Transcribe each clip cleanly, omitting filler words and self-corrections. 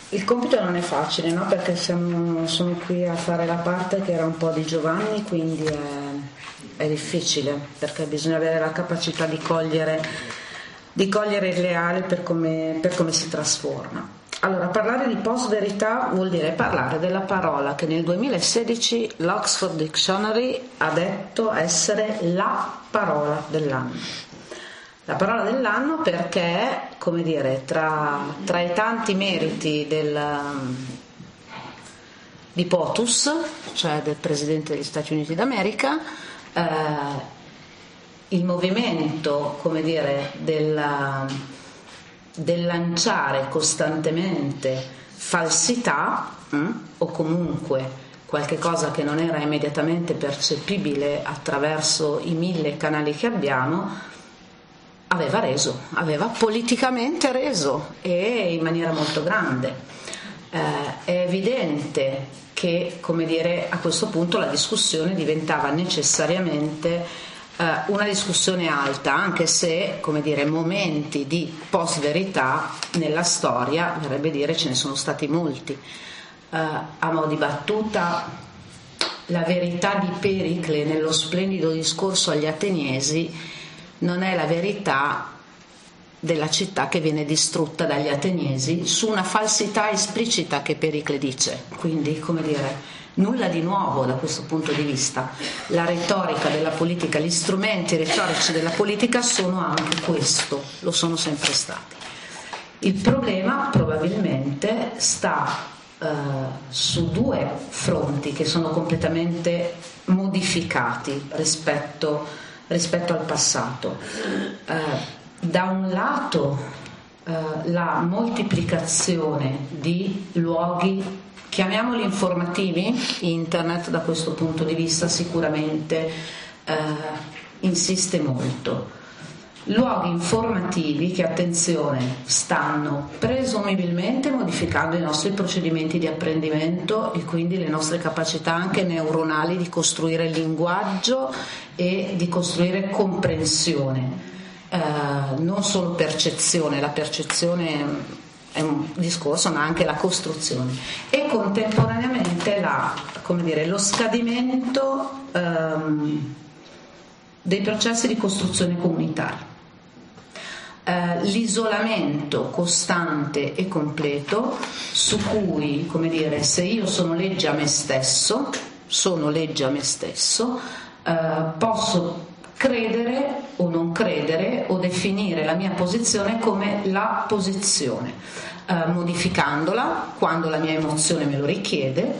Il compito non è facile, no? Perché sono qui a fare la parte che era un po' di Giovanni, quindi è difficile, perché bisogna avere la capacità di cogliere il reale per come si trasforma. Allora, parlare di post-verità vuol dire parlare della parola che nel 2016 l'Oxford Dictionary ha detto essere la parola dell'anno. La parola dell'anno perché, come dire, tra i tanti meriti di POTUS, cioè del Presidente degli Stati Uniti d'America, il movimento, come dire, del lanciare costantemente falsità o comunque qualche cosa che non era immediatamente percepibile attraverso i 1000 canali che abbiamo, aveva politicamente reso, e in maniera molto grande. È evidente che, come dire, a questo punto la discussione diventava necessariamente una discussione alta, anche se, come dire, momenti di post-verità nella storia, verrebbe dire, ce ne sono stati molti. A mo' di battuta, la verità di Pericle nello splendido discorso agli Ateniesi non è la verità della città che viene distrutta dagli Ateniesi su una falsità esplicita che Pericle dice. Quindi, come dire, nulla di nuovo da questo punto di vista. La retorica della politica, gli strumenti retorici della politica sono anche questo, lo sono sempre stati. Il problema probabilmente sta su due fronti che sono completamente modificati rispetto al passato. Da un lato la moltiplicazione di luoghi, chiamiamoli informativi, internet da questo punto di vista sicuramente insiste molto. Luoghi informativi che, attenzione, stanno presumibilmente modificando i nostri procedimenti di apprendimento e quindi le nostre capacità anche neuronali di costruire linguaggio e di costruire comprensione, non solo percezione. La percezione è un discorso, ma anche la costruzione, e contemporaneamente lo scadimento dei processi di costruzione comunitaria. L'isolamento costante e completo su cui, come dire, se io sono legge a me stesso, posso credere o non credere o definire la mia posizione come la posizione, modificandola quando la mia emozione me lo richiede,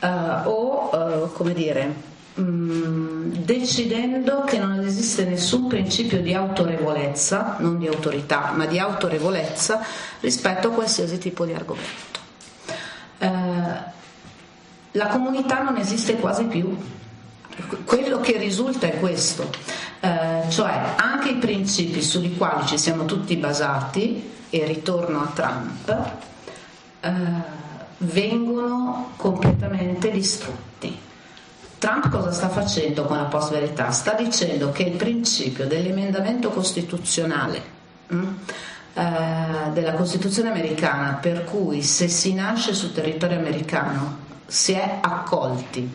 decidendo che non esiste nessun principio di autorevolezza, non di autorità, ma di autorevolezza rispetto a qualsiasi tipo di argomento. La comunità non esiste quasi più. Quello che risulta è questo, cioè anche i principi sui quali ci siamo tutti basati, e ritorno a Trump, vengono completamente distrutti. Trump cosa sta facendo con la post-verità? Sta dicendo che il principio dell'emendamento costituzionale della Costituzione americana, per cui se si nasce sul territorio americano si è accolti,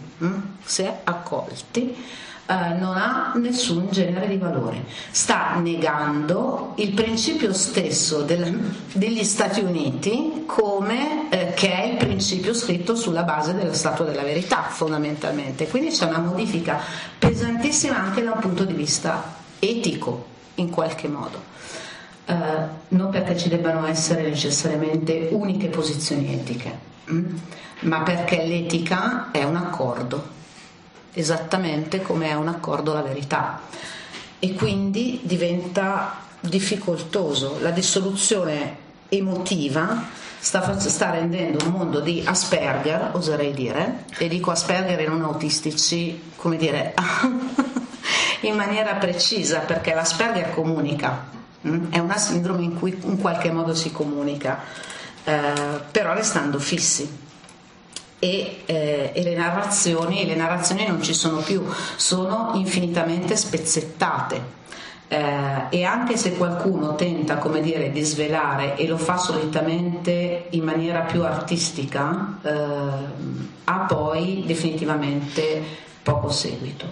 non ha nessun genere di valore. Sta negando il principio stesso degli Stati Uniti come che è il principio scritto sulla base dello Stato della verità, fondamentalmente. Quindi c'è una modifica pesantissima anche da un punto di vista etico, in qualche modo. Non perché ci debbano essere necessariamente uniche posizioni etiche, ma perché l'etica è un accordo, esattamente come è un accordo la verità, e quindi diventa difficoltoso. La dissoluzione emotiva sta rendendo un mondo di Asperger, oserei dire, e dico Asperger e non autistici, come dire, in maniera precisa, perché l'Asperger comunica, è una sindrome in cui in qualche modo si comunica, però restando fissi. E le narrazioni non ci sono più, sono infinitamente spezzettate, e anche se qualcuno tenta, come dire, di svelare, e lo fa solitamente in maniera più artistica, ha poi definitivamente poco seguito.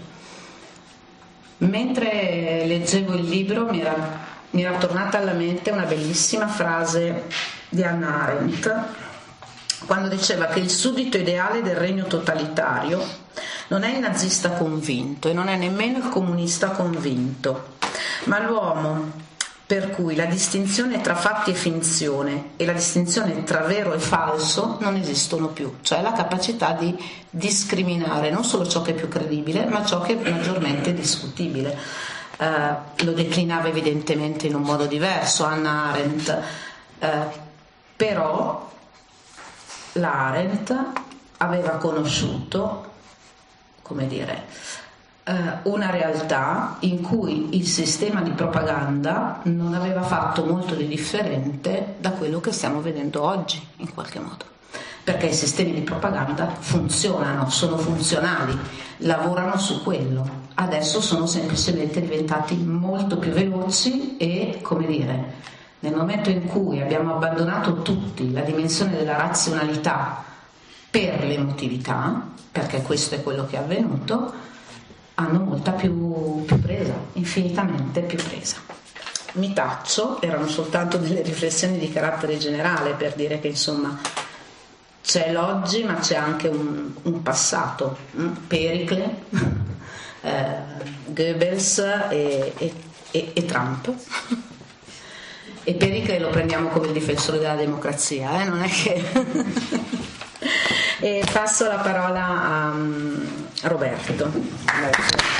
Mentre leggevo il libro mi era tornata alla mente una bellissima frase di Hannah Arendt, quando diceva che il suddito ideale del regno totalitario non è il nazista convinto e non è nemmeno il comunista convinto, ma l'uomo per cui la distinzione tra fatti e finzione e la distinzione tra vero e falso non esistono più, cioè la capacità di discriminare non solo ciò che è più credibile, ma ciò che è maggiormente discutibile. Lo declinava evidentemente in un modo diverso Hannah Arendt, però la Arendt aveva conosciuto, come dire, una realtà in cui il sistema di propaganda non aveva fatto molto di differente da quello che stiamo vedendo oggi, in qualche modo, perché i sistemi di propaganda funzionano, sono funzionali, lavorano su quello. Adesso sono semplicemente diventati molto più veloci e, come dire, nel momento in cui abbiamo abbandonato tutti la dimensione della razionalità per l'emotività, perché questo è quello che è avvenuto, hanno molta più presa, infinitamente più presa. Mi taccio, erano soltanto delle riflessioni di carattere generale per dire che insomma c'è l'oggi ma c'è anche un passato, Pericle, Goebbels e Trump. E Pericle lo prendiamo come il difensore della democrazia, non è che... E passo la parola a Roberto.